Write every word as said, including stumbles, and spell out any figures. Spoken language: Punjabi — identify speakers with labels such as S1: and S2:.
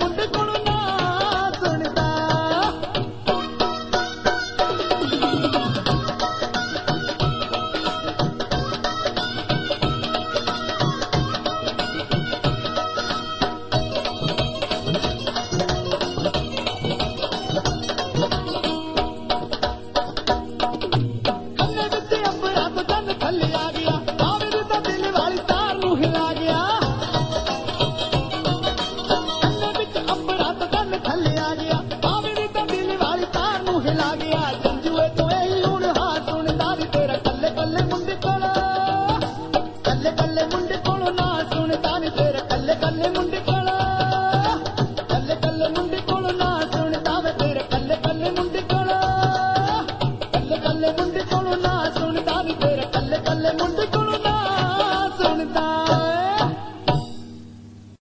S1: ਮੁੰਡੇ ਕੋਲੋਂ ਨਾ ਸੁਣਦਾ। ਕੰਨੇ ਵਿੱਚ ਅੰਬਰਾਂ ਤੋਂ ਚੰਨ ਥੱਲੇ ਆ ਗਿਆ, ਬਾਵੇ ਦੀ ਤਾਂ ਦਿਲ ਵਾਲੀ ਤਾਰ ਨੂੰ ਹਿਲਾ ਗਿਆ। ਕੰਨੇ ਵਿੱਚ ਅੰਬਰਾਂ ਤੋਂ ਚੰਨ ਥੱਲੇ ਆ ਗਿਆ, ਬਾਵੇ ਦੀ ਤਾਂ ਦਿਲ ਵਾਲੀ ਤਾਰ ਨੂੰ ਹਿਲਾ ਗਿਆ। ਜੰਜੂਏ ਤੋਂ ਇਹੀ ਹੁਣ ਹਾਰ ਸੁਣਦਾ ਨੀ ਤੇਰਾ ਕੱਲੇ ਕੱਲੇ ਮੁੰਡੇ ਕੋਲੋਂ, ਕੱਲੇ ਕੱਲੇ ਮੁੰਡੇ ਕੋਲੋਂ ਨਾ ਸੁਣਦਾ ਨੀ ਤੇਰਾ ਕੱਲੇ ਕੱਲੇ ਮੁੰਡੇ ਕੋਲੋਂ, ਕੱਲੇ ਕੱਲੇ ਮੁੰਡੇ ਕੋਲੋਂ ਨਾ ਸੁਣਦਾ ਵੇ ਤੇਰੇ ਕੱਲੇ ਕੱਲੇ ਮੁੰਡੇ ਕੋਲੋਂ, ਕੱਲੇ ਕੱਲੇ ਮੁੰਡੇ ਕੋਲੋਂ ਨਾ